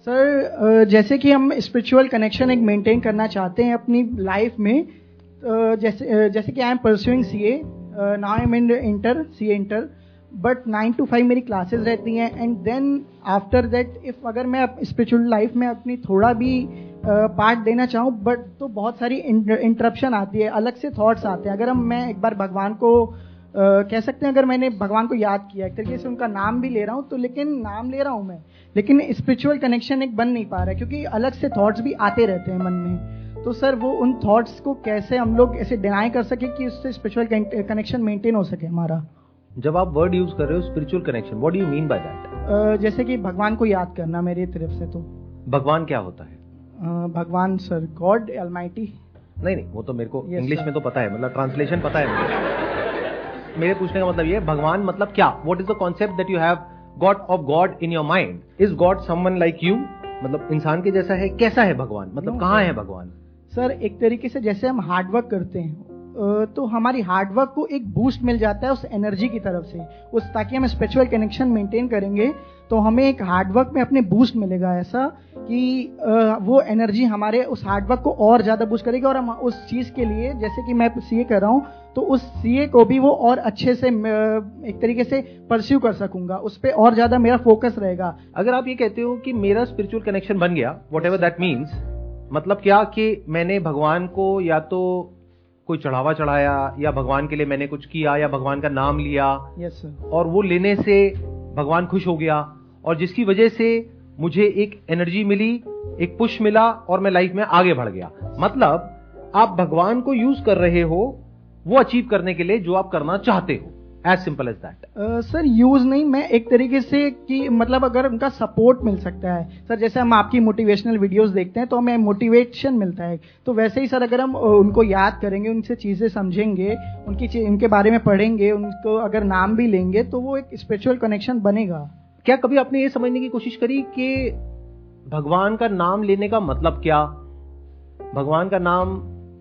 जैसे कि हम स्पिरिचुअल कनेक्शन एक मेंटेन करना चाहते हैं अपनी लाइफ में, जैसे कि I am pursuing CA, now I am in CA inter, but 9 to 5 मेरी क्लासेस रहती हैं, and then after that if अगर मैं स्पिरिचुअल लाइफ में अपनी थोड़ा भी पार्ट देना चाहूँ, बट तो बहुत सारी इंटरप्शन आती है, अलग से थॉट्स आते हैं। अगर मैं एक बार भगवान को कह सकते हैं, अगर मैंने भगवान को याद किया, एक तरीके से उनका नाम भी ले रहा हूँ, तो लेकिन नाम ले रहा हूँ मैं, लेकिन स्पिरिचुअल कनेक्शन एक बन नहीं पा रहा है, क्योंकि अलग से थॉट्स भी आते रहते हैं मन में। तो सर वो उन थॉट्स को कैसे हम लोग ऐसे डिनाई कर सके कि उससे स्पिरिचुअल कनेक्शन मेंटेन हो सके हमारा। जब आप वर्ड यूज कर रहे हो spiritual connection, what do you mean by that? जैसे कि भगवान को याद करना मेरी तरफ से। तो भगवान क्या होता है? भगवान सर गॉड ऑलमाइटी। नहीं, वो तो मेरे को इंग्लिश में तो पता है, मतलब ट्रांसलेशन पता है मुझे। मेरे पूछने का मतलब ये, भगवान मतलब क्या? What is the concept that you have god of god in your mind? Is god someone like you? मतलब इंसान के जैसा है? कैसा है भगवान? मतलब कहाँ है भगवान? सर एक तरीके से जैसे हम हार्डवर्क करते हैं, तो हमारी हार्डवर्क को एक बूस्ट मिल जाता है उस एनर्जी की तरफ से, उस ताकि हम स्पिरिचुअल कनेक्शन मेंटेन करेंगे तो हमें एक हार्डवर्क में अपने बूस्ट मिलेगा, ऐसा कि वो एनर्जी हमारे उस हार्डवर्क को और ज्यादा बूस्ट करेगी, और हम उस चीज के लिए, जैसे कि मैं सीए कर रहा हूँ, तो उस सीए को भी वो और अच्छे से एक तरीके से परस्यू कर सकूंगा, उस पर और ज्यादा मेरा फोकस रहेगा। अगर आप ये कहते हो कि मेरा स्पिरिचुअल कनेक्शन बन गया, वॉट एवर दैट मीन्स, मतलब क्या कि मैंने भगवान को या तो कोई चढ़ावा चढ़ाया, या भगवान के लिए मैंने कुछ किया, या भगवान का नाम लिया, यस सर, और वो लेने से भगवान खुश हो गया, और जिसकी वजह से मुझे एक एनर्जी मिली, एक पुश मिला, और मैं लाइफ में आगे बढ़ गया। मतलब आप भगवान को यूज कर रहे हो वो अचीव करने के लिए जो आप करना चाहते हो, as simple as that. Sir use नहीं, मैं एक तरीके से कि मतलब अगर उनका सपोर्ट मिल सकता है सर, जैसे हम आपकी मोटिवेशनल वीडियोस देखते हैं तो हमें मोटिवेशन मिलता है, तो वैसे ही सर अगर हम उनको याद करेंगे, उनसे चीजें समझेंगे, उनके बारे में पढ़ेंगे, उनको अगर नाम भी लेंगे, तो वो एक स्पिरिचुअल कनेक्शन बनेगा। क्या कभी आपने ये समझने की कोशिश करी कि भगवान का नाम लेने का मतलब क्या? भगवान का नाम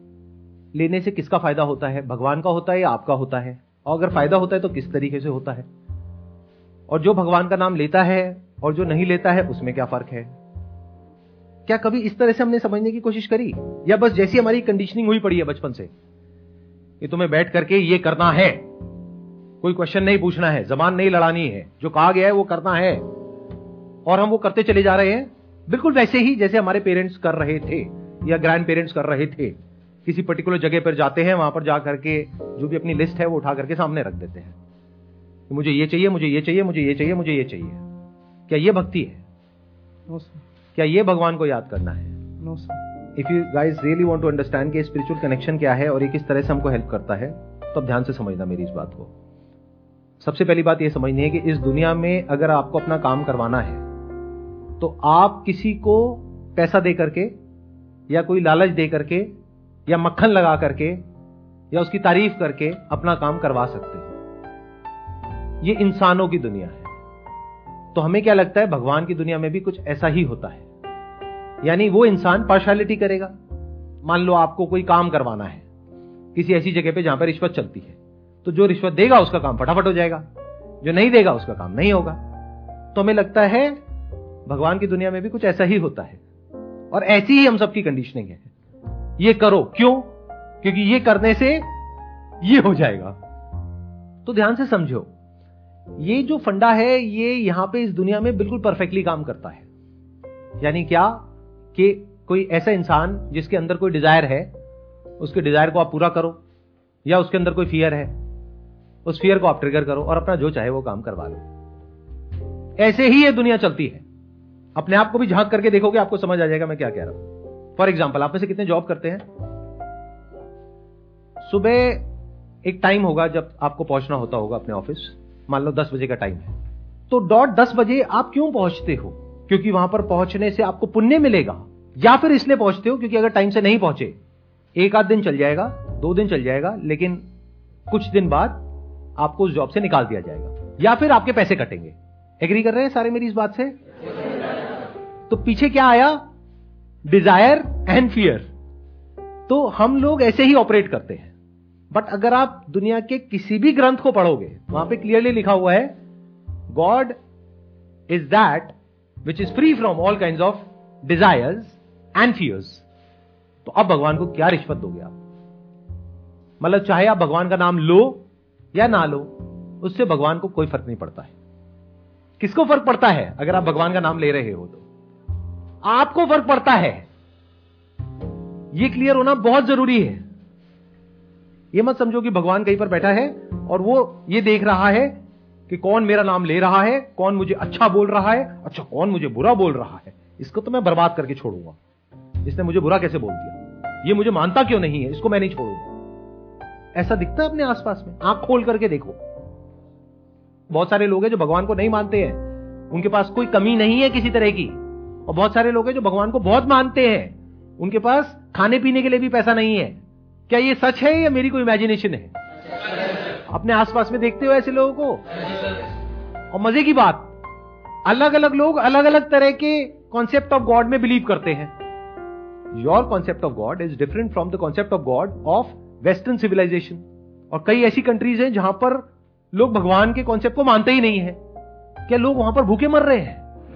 लेने से किसका फायदा होता है? भगवान का होता है या आपका होता है? और अगर फायदा होता है तो किस तरीके से होता है? और जो भगवान का नाम लेता है और जो नहीं लेता है उसमें क्या फर्क है? क्या कभी इस तरह से हमने समझने की कोशिश करी, या बस जैसी हमारी कंडीशनिंग हुई पड़ी है बचपन से कि तुम्हें बैठ करके ये करना है, कोई क्वेश्चन नहीं पूछना है, जबान नहीं लड़ानी है, जो कहा गया है वो करना है, और हम वो करते चले जा रहे हैं बिल्कुल वैसे ही जैसे हमारे पेरेंट्स कर रहे थे या ग्रैंड पेरेंट्स कर रहे थे। किसी पर्टिकुलर जगह पर जाते हैं, वहां पर जा करके जो भी अपनी लिस्ट है वो उठा करके सामने रख देते हैं कि मुझे ये चाहिए, मुझे ये चाहिए, मुझे ये चाहिए, मुझे ये चाहिए। क्या ये भक्ति है? No sir. क्या ये भगवान को याद करना है? No sir. If you guys really want to understand कि स्पिरिचुअल कनेक्शन क्या है और ये किस तरह से हमको हेल्प करता है, तो अब ध्यान से समझना मेरी इस बात को। सबसे पहली बात ये समझनी है कि इस दुनिया में अगर आपको अपना काम करवाना है तो आप किसी को पैसा दे करके या कोई लालच दे करके या मक्खन लगा करके या उसकी तारीफ करके अपना काम करवा सकते हो। ये इंसानों की दुनिया है। तो हमें क्या लगता है भगवान की दुनिया में भी कुछ ऐसा ही होता है, यानी वो इंसान पार्शियलिटी करेगा। मान लो आपको कोई काम करवाना है किसी ऐसी जगह पे जहां पर रिश्वत चलती है, तो जो रिश्वत देगा उसका काम फटाफट हो जाएगा, जो नहीं देगा उसका काम नहीं होगा। तो हमें लगता है भगवान की दुनिया में भी कुछ ऐसा ही होता है, और ऐसी ही हम सबकी कंडीशनिंग है। ये करो, क्यों? क्योंकि ये करने से ये हो जाएगा। तो ध्यान से समझो, ये जो फंडा है ये यहां पे इस दुनिया में बिल्कुल परफेक्टली काम करता है। यानी क्या कि कोई ऐसा इंसान जिसके अंदर कोई डिजायर है, उसके डिजायर को आप पूरा करो, या उसके अंदर कोई फियर है, उस फियर को आप ट्रिगर करो और अपना जो चाहे वो काम करवा लो। ऐसे ही ये दुनिया चलती है। अपने आप को भी झांक करके देखोगे, आपको समझ आ जाएगा मैं क्या कह रहा हूं। फॉर एग्जाम्पल, आप में से कितने जॉब करते हैं? सुबह एक टाइम होगा जब आपको पहुंचना होता होगा अपने ऑफिस, मान लो 10 बजे का टाइम है, तो डॉट 10 बजे आप क्यों पहुंचते हो? क्योंकि वहां पर पहुंचने से आपको पुण्य मिलेगा, या फिर इसलिए पहुंचते हो क्योंकि अगर टाइम से नहीं पहुंचे, एक आध दिन चल जाएगा, 2 दिन चल जाएगा, लेकिन कुछ दिन बाद आपको उस जॉब से निकाल दिया जाएगा, या फिर आपके पैसे कटेंगे। एग्री कर रहे हैं सारे मेरी इस बात से? तो पीछे क्या आया? Desire and fear. तो हम लोग ऐसे ही ऑपरेट करते हैं। बट अगर आप दुनिया के किसी भी ग्रंथ को पढ़ोगे, वहां पे क्लियरली लिखा हुआ है, god is that which is free from all kinds of desires and fears. तो अब भगवान को क्या रिश्वत दोगे आप? मतलब चाहे आप भगवान का नाम लो या ना लो, उससे भगवान को कोई फर्क नहीं पड़ता है। किसको फर्क पड़ता है? अगर आप भगवान का नाम ले रहे हो तो आपको फर्क पड़ता है। यह क्लियर होना बहुत जरूरी है। यह मत समझो कि भगवान कहीं पर बैठा है और वो ये देख रहा है कि कौन मेरा नाम ले रहा है, कौन मुझे अच्छा बोल रहा है, अच्छा कौन मुझे बुरा बोल रहा है, इसको तो मैं बर्बाद करके छोड़ूंगा। इसने मुझे बुरा कैसे बोल दिया, ये मुझे मानता क्यों नहीं है, इसको मैं नहीं छोड़ूंगा। ऐसा दिखता है अपने आसपास में, आंख खोल करके देखो। बहुत सारे लोग हैं जो भगवान को नहीं मानते हैं, उनके पास कोई कमी नहीं है किसी तरह की, और बहुत सारे लोग हैं जो भगवान को बहुत मानते हैं, उनके पास खाने पीने के लिए भी पैसा नहीं है। क्या ये सच है या मेरी कोई इमेजिनेशन है? अपने आसपास में देखते हो ऐसे लोगों को? और मजे की बात, अलग अलग लोग अलग अलग तरह के कॉन्सेप्ट ऑफ गॉड में बिलीव करते हैं। Your concept of god is different from the concept of god of western civilisation. और कई ऐसी कंट्रीज हैं जहां पर लोग भगवान के कॉन्सेप्ट को मानते ही नहीं है। क्या लोग वहां पर भूखे मर रहे हैं?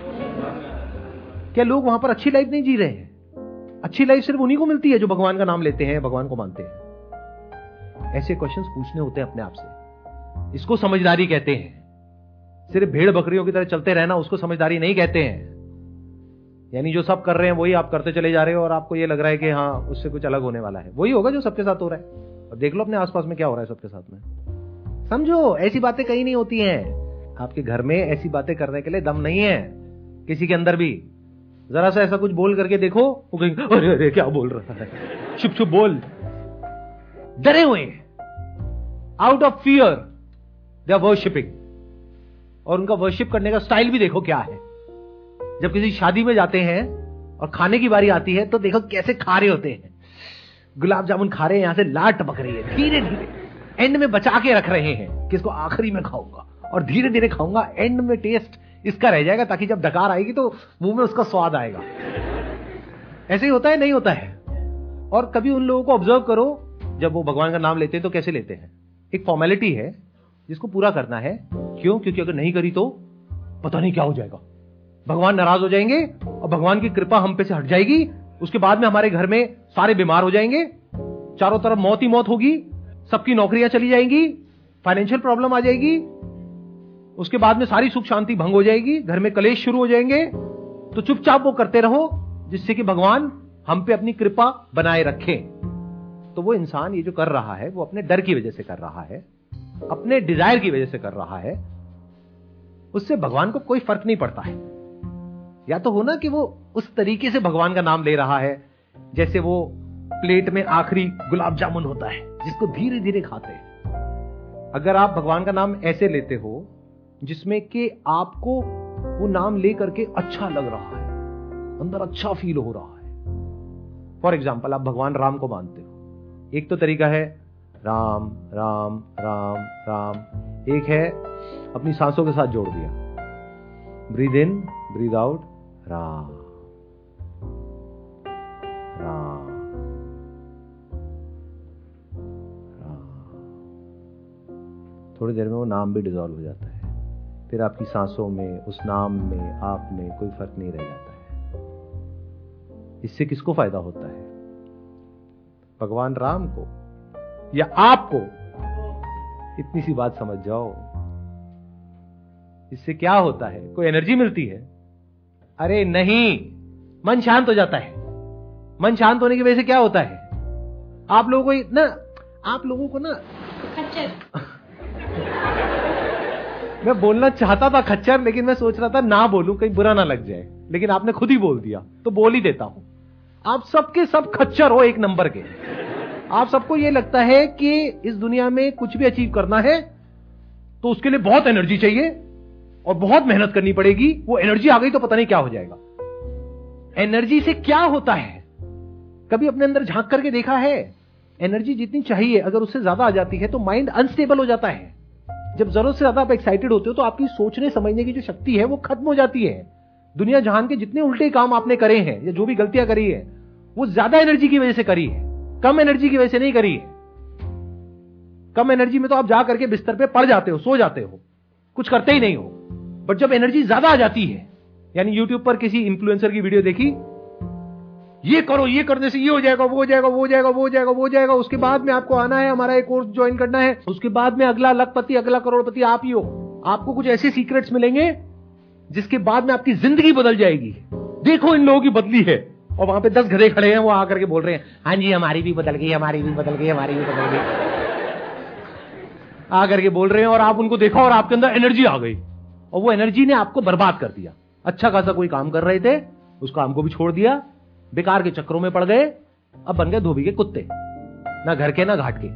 क्या लोग वहां पर अच्छी लाइफ नहीं जी रहे हैं? अच्छी लाइफ सिर्फ उन्हीं को मिलती है जो भगवान का नाम लेते हैं, भगवान को मानते हैं। ऐसे क्वेश्चंस पूछने होते हैं अपने आप से। इसको समझदारी कहते हैं। सिर्फ भेड़ बकरियों की तरह चलते रहना उसको समझदारी नहीं कहते हैं। यानी जो सब कर रहे हैं वही आप करते चले जा रहे हो और आपको ये लग रहा है कि हाँ उससे कुछ अलग होने वाला है। वही होगा जो सबके साथ हो रहा है। और देख लो अपने आसपास में क्या हो रहा है सबके साथ में। समझो, ऐसी बातें कहीं नहीं होती हैं। आपके घर में ऐसी बातें करने के लिए दम नहीं है किसी के अंदर भी। जरा सा ऐसा कुछ बोल करके देखो, वो कहेंगे अरे अरे क्या बोल रहा है, चुप चुप बोल। डरे हुए, out of fear they are worshipping. और उनका वर्शिप करने का स्टाइल भी देखो क्या है। जब किसी शादी में जाते हैं और खाने की बारी आती है तो देखो कैसे खा रहे होते हैं। गुलाब जामुन खा रहे हैं, यहां से लाट टपक रही है, धीरे धीरे एंड में बचा के रख रहे हैं कि इसको आखिरी में खाऊंगा और धीरे धीरे खाऊंगा, एंड में टेस्ट इसका रह जाएगा ताकि जब डकार आएगी तो मुंह में उसका स्वाद आएगा। ऐसे ही होता है, नहीं होता है? और कभी उन लोगों को ऑब्जर्व करो, जब वो भगवान का नाम लेते हैं तो कैसे लेते हैं। एक फॉर्मेलिटी है जिसको पूरा करना है। क्यों? क्योंकि अगर नहीं करी तो पता नहीं क्या हो जाएगा, भगवान नाराज हो जाएंगे और भगवान की कृपा हम पे से हट जाएगी। उसके बाद में हमारे घर में सारे बीमार हो जाएंगे, चारों तरफ मौत ही मौत होगी, सबकी नौकरियां चली जाएंगी, फाइनेंशियल प्रॉब्लम आ जाएगी, उसके बाद में सारी सुख शांति भंग हो जाएगी, घर में कलेश शुरू हो जाएंगे। तो चुपचाप वो करते रहो जिससे कि भगवान हम पे अपनी कृपा बनाए रखे। तो वो इंसान ये जो कर रहा है वो अपने डर की वजह से कर रहा है, अपने डिजायर की वजह से कर रहा है। उससे भगवान को कोई फर्क नहीं पड़ता है। या तो हो ना कि वो उस तरीके से भगवान का नाम ले रहा है जैसे वो प्लेट में आखिरी गुलाब जामुन होता है जिसको धीरे धीरे खाते हैं। अगर आप भगवान का नाम ऐसे लेते हो जिसमें कि आपको वो नाम ले करके अच्छा लग रहा है, अंदर अच्छा फील हो रहा है। फॉर एग्जाम्पल, आप भगवान राम को मानते हो, एक तो तरीका है राम राम राम राम, एक है अपनी सांसों के साथ जोड़ दिया, breathe in breathe out, Ram Ram Ram. थोड़ी देर में वो नाम भी डिसॉल्व हो जाता है। फिर आपकी सांसों में, उस नाम में, आप में कोई फर्क नहीं रह जाता है। इससे किसको फायदा होता है? भगवान राम को या आपको? इतनी सी बात समझ जाओ। इससे क्या होता है? कोई एनर्जी मिलती है? अरे नहीं, मन शांत हो जाता है। मन शांत होने की वजह से क्या होता है? आप लोगों को ना मैं बोलना चाहता था खच्चर, लेकिन मैं सोच रहा था ना बोलूं, कहीं बुरा ना लग जाए, लेकिन आपने खुद ही बोल दिया तो बोल ही देता हूं। आप सबके सब खच्चर हो एक नंबर के। आप सबको यह लगता है कि इस दुनिया में कुछ भी अचीव करना है तो उसके लिए बहुत एनर्जी चाहिए और बहुत मेहनत करनी पड़ेगी। वो एनर्जी आ गई तो पता नहीं क्या हो जाएगा। एनर्जी से क्या होता है? कभी अपने अंदर झांक करके देखा है? एनर्जी जितनी चाहिए अगर उससे ज्यादा आ जाती है तो माइंड अनस्टेबल हो जाता है। जब जरूरत से ज्यादा आप एक्साइटेड होते हो तो आपकी सोचने समझने की जो शक्ति है वो खत्म हो जाती है। दुनिया जहान के जितने उल्टे काम आपने करे हैं या जो भी गलतियां करी है वो ज्यादा एनर्जी की वजह से करी है, कम एनर्जी की वजह से नहीं करी है। कम एनर्जी में तो आप जा करके बिस्तर पे पड़ जाते हो, सो जाते हो, कुछ करते ही नहीं हो। बट जब एनर्जी ज्यादा आ जाती है यानी यूट्यूब पर किसी इन्फ्लुएंसर की वीडियो देखी, ये करो, ये करने से ये हो जाएगा, वो हो जाएगा, वो हो जाएगा, वो हो जाएगा, वो हो जाएगा, उसके बाद में आपको आना है, हमारा एक कोर्स ज्वाइन करना है, उसके बाद में अगला लखपति, अगला करोड़पति आप ही हो। आपको कुछ ऐसे सीक्रेट्स मिलेंगे जिसके बाद में आपकी जिंदगी बदल जाएगी। देखो इन लोगों की बदली है, और वहां पे 10 गधे खड़े हैं, वो आकर के बोल रहे हैं हाँ जी हमारी भी बदल गई, हमारी भी बदल गई, हमारी भी बदल गई, आकर के बोल रहे हैं। और आप उनको देखो और आपके अंदर एनर्जी आ गई, और वो एनर्जी ने आपको बर्बाद कर दिया। अच्छा खासा कोई काम कर रहे थे, उस काम को भी छोड़ दिया, बेकार के चक्करों में पड़ गए, अब बन गए धोबी के कुत्ते, ना घर के ना घाट के।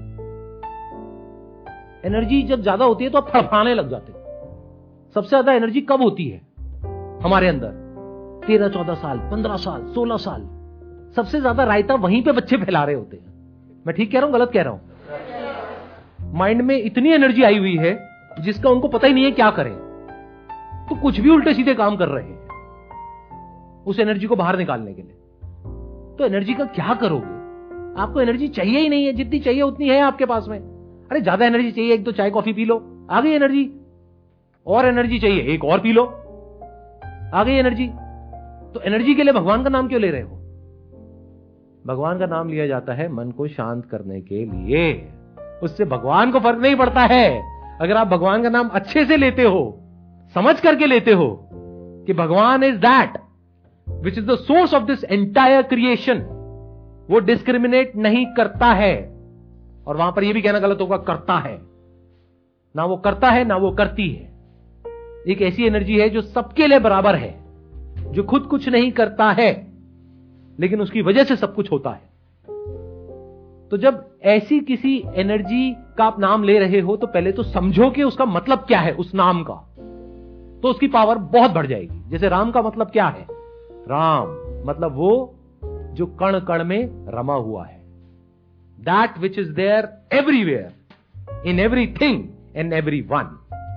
एनर्जी जब ज्यादा होती है तो आप फड़फड़ाने लग जाते। सबसे ज्यादा एनर्जी कब होती है हमारे अंदर? 13, 14 साल, 15 साल, 16 साल। सबसे ज्यादा रायता वहीं पे बच्चे फैला रहे होते हैं। मैं ठीक कह रहा हूं, गलत कह रहा हूं? माइंड में इतनी एनर्जी आई हुई है जिसका उनको पता ही नहीं है क्या करें, तो कुछ भी उल्टे सीधे काम कर रहे हैं उस एनर्जी को बाहर निकालने के लिए। तो एनर्जी का क्या करोगे? आपको एनर्जी चाहिए ही नहीं है, जितनी चाहिए उतनी है आपके पास में। अरे ज्यादा एनर्जी चाहिए, एक तो चाय कॉफी पी लो, आ गई एनर्जी। और एनर्जी चाहिए, एक और पी लो, आ गई एनर्जी। तो एनर्जी के लिए भगवान का नाम क्यों ले रहे हो? भगवान का नाम लिया जाता है मन को शांत करने के लिए। उससे भगवान को फर्क नहीं पड़ता है। अगर आप भगवान का नाम अच्छे से लेते हो, समझ करके लेते हो कि भगवान is that which is the source of this entire creation, वो डिस्क्रिमिनेट नहीं करता है। और वहां पर यह भी कहना गलत होगा करता है, ना वो करता है ना वो करती है। एक ऐसी एनर्जी है जो सबके लिए बराबर है, जो खुद कुछ नहीं करता है लेकिन उसकी वजह से सब कुछ होता है। तो जब ऐसी किसी एनर्जी का आप नाम ले रहे हो तो पहले तो समझो कि उसका मतलब क्या है उस नाम का, तो उसकी पावर बहुत बढ़ जाएगी। जैसे राम का मतलब क्या है? राम मतलब वो जो कण कण में रमा हुआ है, that which is there everywhere, in everything and everyone.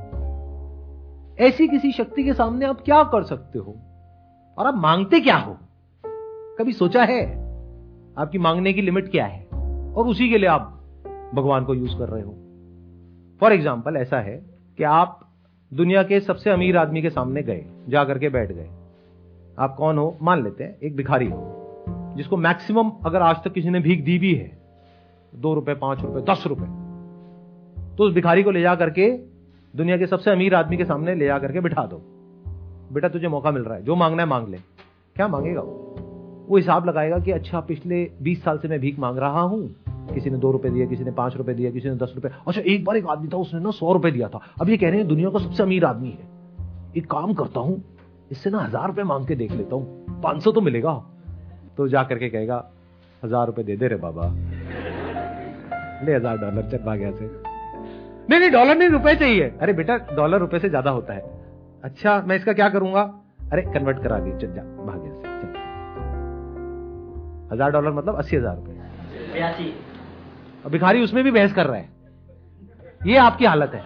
ऐसी किसी शक्ति के सामने आप क्या कर सकते हो? और आप मांगते क्या हो? कभी सोचा है आपकी मांगने की लिमिट क्या है? और उसी के लिए आप भगवान को यूज कर रहे हो। फॉर एग्जाम्पल ऐसा है कि आप दुनिया के सबसे अमीर आदमी के सामने गए, जाकर के बैठ गए। आप कौन हो? मान लेते हैं एक भिखारी हो, जिसको मैक्सिमम अगर आज तक किसी ने भीख दी भी है 2 रुपए, 5 रुपए, 10 रुपए, तो उस भिखारी को ले जा करके दुनिया के सबसे अमीर आदमी के सामने ले जा करके बिठा दो। बेटा तुझे मौका मिल रहा है, जो मांगना है मांग ले। क्या मांगेगा वो हिसाब लगाएगा कि अच्छा पिछले 20 साल से मैं भीख मांग रहा हूं, किसी ने 2 रुपए दिया, किसी ने 5 रुपए दिया, किसी ने 10 रुपए। अच्छा एक बार एक आदमी था, उसने ना 100 रुपए दिया था, अब ये कह रहे हैं दुनिया का सबसे अमीर आदमी है। एक काम करता हूं, इससे ना 1000 रुपए मांग के देख लेता हूं, 500 तो मिलेगा। तो जाकर के कहेगा 1000 रुपए दे दे रे बाबा, ले $1000 चल भाग यहाँ से। नहीं डॉलर नहीं, रुपए चाहिए। अरे बेटा डॉलर रुपए से ज्यादा होता है। अच्छा मैं इसका क्या करूंगा? अरे कन्वर्ट करा दी, चल जा भाग यहाँ से। $1000 मतलब 80,000 रुपए। अब भिखारी उसमें भी बहस कर रहा है। ये आपकी हालत है।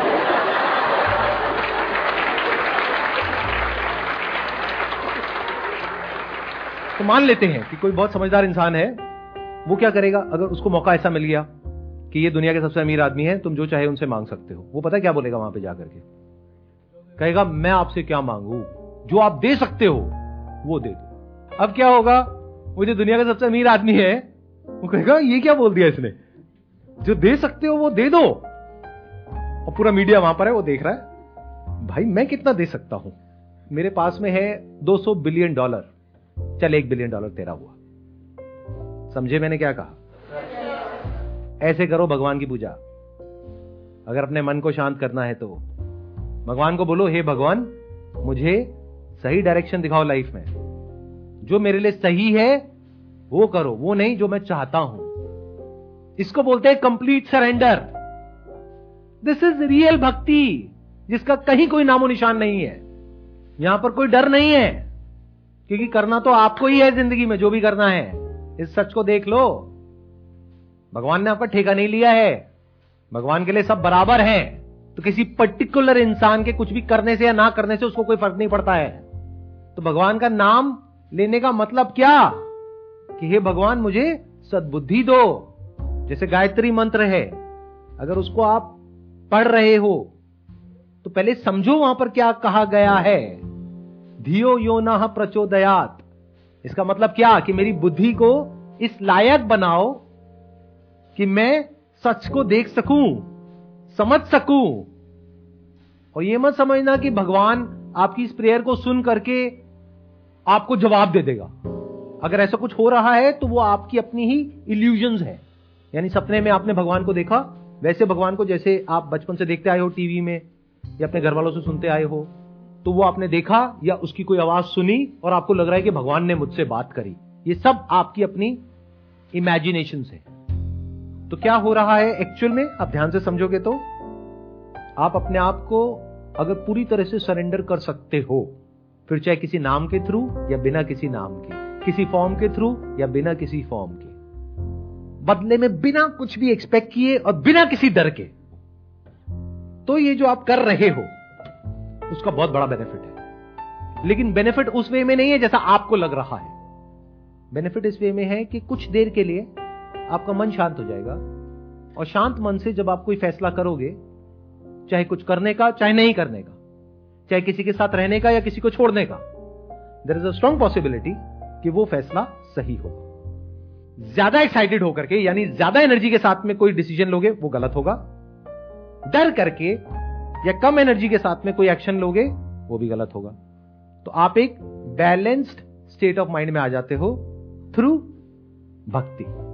तो मान लेते हैं कि कोई बहुत समझदार इंसान है, वो क्या करेगा? अगर उसको मौका ऐसा मिल गया कि ये दुनिया के सबसे अमीर आदमी है, तुम जो चाहे उनसे मांग सकते हो, वो पता है क्या बोलेगा? वहां पे जाकर के कहेगा मैं आपसे क्या मांगू, जो आप दे सकते हो वो दे दो। अब क्या होगा? वो जो दुनिया का सबसे अमीर आदमी है वो कहेगा ये क्या बोल दिया इसने, जो दे सकते हो वो दे दो। और पूरा मीडिया वहां पर है, वो देख रहा है भाई मैं कितना दे सकता हूं, मेरे पास में है $200 बिलियन, चल $1 बिलियन तेरा हुआ। समझे मैंने क्या कहा? ऐसे करो भगवान की पूजा। अगर अपने मन को शांत करना है तो भगवान को बोलो, हे भगवान मुझे सही डायरेक्शन दिखाओ लाइफ में, जो मेरे लिए सही है वो करो, वो नहीं जो मैं चाहता हूं। इसको बोलते हैं complete surrender. This is real bhakti, जिसका कहीं कोई नामो निशान नहीं है। यहां पर कोई डर नहीं है, क्योंकि करना तो आपको ही है जिंदगी में, जो भी करना है। इस सच को देख लो, भगवान ने आपका ठेका नहीं लिया है। भगवान के लिए सब बराबर है। तो किसी पर्टिकुलर इंसान के कुछ भी करने से या ना करने से उसको कोई फर्क नहीं पड़ता है। तो भगवान का नाम लेने का मतलब क्या? कि हे भगवान मुझे सद्बुद्धि दो। जैसे गायत्री मंत्र है, अगर उसको आप पढ़ रहे हो तो पहले समझो वहां पर क्या कहा गया है। धियो यो नः प्रचोदयात। इसका मतलब क्या कि मेरी बुद्धि को इस लायक बनाओ कि मैं सच को देख सकूं, समझ सकूं। और ये मत समझना कि भगवान आपकी इस प्रेयर को सुन करके आपको जवाब दे देगा। अगर ऐसा कुछ हो रहा है तो वो आपकी अपनी ही इल्यूजन्स है। यानी सपने में आपने भगवान को देखा, वैसे भगवान को जैसे आप बचपन से देखते आए हो टीवी में या अपने घर वालों से सुनते आए हो, तो वो आपने देखा या उसकी कोई आवाज सुनी और आपको लग रहा है कि भगवान ने मुझसे बात करी। ये सब आपकी अपनी इमेजिनेशंस है। तो क्या हो रहा है एक्चुअल में, आप ध्यान से समझोगे तो आप अपने आप को अगर पूरी तरह से सरेंडर कर सकते हो, फिर चाहे किसी नाम के थ्रू या बिना किसी नाम के, किसी फॉर्म के थ्रू या बिना किसी फॉर्म के, बदले में बिना कुछ भी एक्सपेक्ट किए और बिना किसी डर के, तो ये जो आप कर रहे हो उसका बहुत बड़ा बेनिफिट है। लेकिन बेनिफिट उस वे में नहीं है जैसा आपको लग रहा है। बेनिफिट इस वे में है कि कुछ देर के लिए आपका मन शांत हो जाएगा, और शांत मन से जब आप कोई फैसला करोगे, चाहे कुछ करने का चाहे नहीं करने का, चाहे किसी के साथ रहने का या किसी को छोड़ने का, there is a strong possibility कि वो फैसला सही होगा। ज्यादा एक्साइटेड होकर के यानी ज्यादा एनर्जी के साथ में कोई डिसीजन लोगे वो गलत होगा। डर करके या कम एनर्जी के साथ में कोई एक्शन लोगे वो भी गलत होगा। तो आप एक बैलेंस्ड स्टेट ऑफ माइंड में आ जाते हो थ्रू भक्ति।